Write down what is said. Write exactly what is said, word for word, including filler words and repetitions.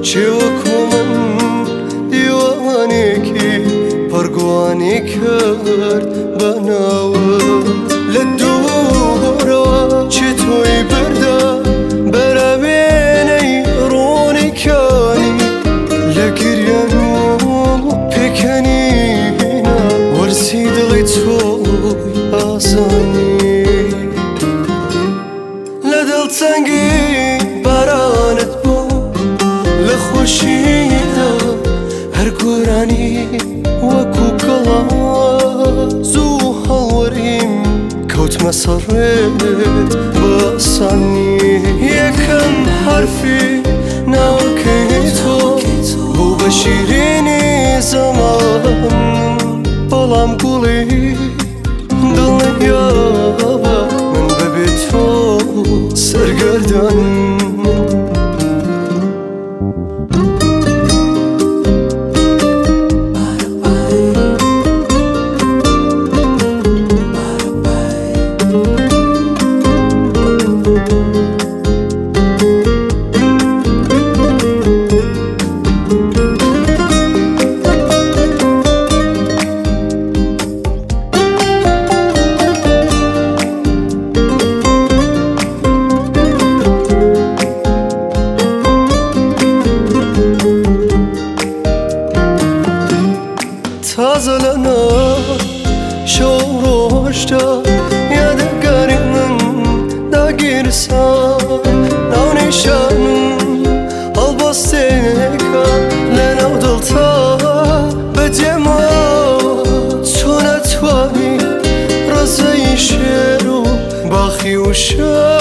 وەکو من دیوانێکی پەرگوانی کرد بە ناوت لە دوورەوە چی تۆی بردە بەرە وێنەی ڕوونەکانی لە گریان و پێکەنینە وەرسی دڵی تۆی ئازانی لە دڵتەنگی بارانت بوو لە خۆشیدا هەر گۆرانی وەکو گەڵاز و هەڵوەریم کەوتمە سەڕێت بە ئاسانی یەکەم حرفی ناوەکەی تۆ بوو بە شیرینی زەمان بەڵام گوڵی دڵنیابە من بەبێ تۆ سەرگەردان تازە لەنا شەو ڕۆژدا یادەگاری من داگیرسا ناونیشانم هەڵبەستێکە لە ناو دڵتا بەجێما تۆ نەتوانی ڕزەی شێر و باخی و شە